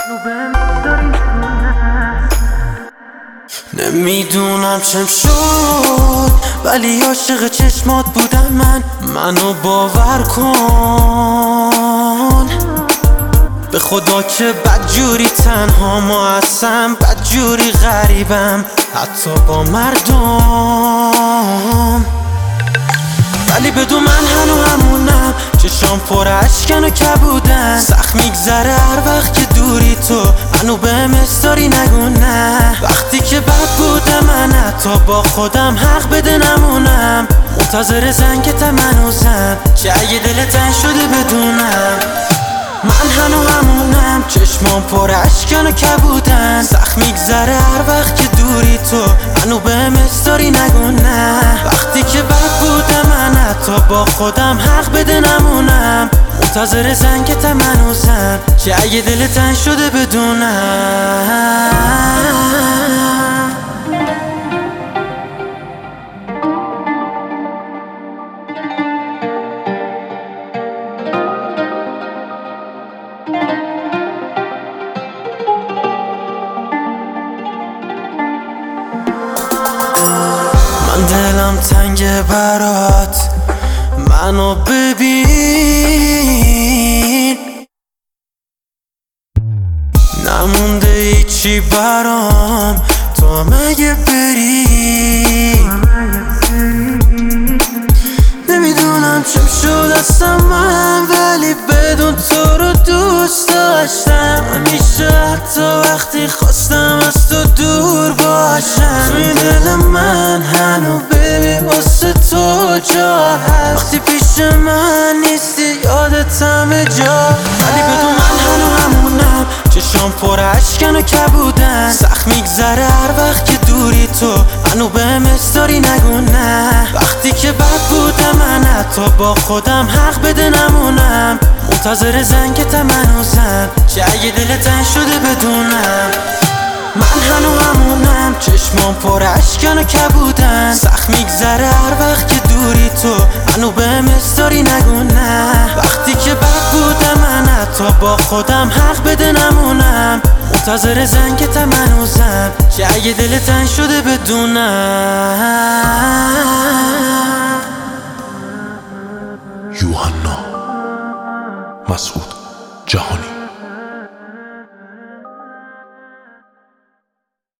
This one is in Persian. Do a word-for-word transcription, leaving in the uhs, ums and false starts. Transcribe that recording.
نمیدونم چم شد ولی عاشق چشمات بودم من. منو باور کن به خدا که بدجوری تنها ما هستم، بدجوری غریبم حتی با مردم. ولی بدون من هنو همونم، چشام پر اشکن و کبودن. سخت میگذره هر وقت که دوری تو، هنو بهم استاری نگو نه. وقتی که بد بودم من حتی با خودم حق بده نمونم. منتظر زنگتم هنوزم که اگه دلت تنگ شده بدونم. من هنو همونم، چشمام پر اشکن و کبودن. سخت میگذره هر وقت که دوری تو، هنو بهم استاری نگو نه. وقتی که بد بودم من حتی با خودم حق بده نمونم. منتظر زنگتم هنوزم که اگه دلت تنگ شده بدونم. من دلم تنگه برات، منو ببین. نمونده هیچی برام تو مگه بری. نمیدونم چم شد اصلا من، ولی بدون تو رو دوست داشتم. همیشه حتی وقتی خواستم از تو دور باشم. توی دل من هنو ببین واسه تو جا هست. وقتی پیش من نیستی یادت همه جا. ولی بدون من هنو همونم، چشام پر اشکن و کبودن. سخت میگذره هر وقت که دوری تو، هنو بهم استاری نگو نه. وقتی که بد بودم من حتی با خودم حق بده نمونم. منتظر زنگتم هنوزم که اگه دلت تنگ شده بدونم. من هنو همونم، چشمام پر اشکن و کبودن. سخت میگذره هر وقت که دوری تو، هنو بهم استاری نگو نه. وقتی که بد بودم من حتی با خودم حق بده نمونم. منتظر زنگتم هنوزم که اگه دلت تنگ شده بدونم. یوحنا مسعود جهانی.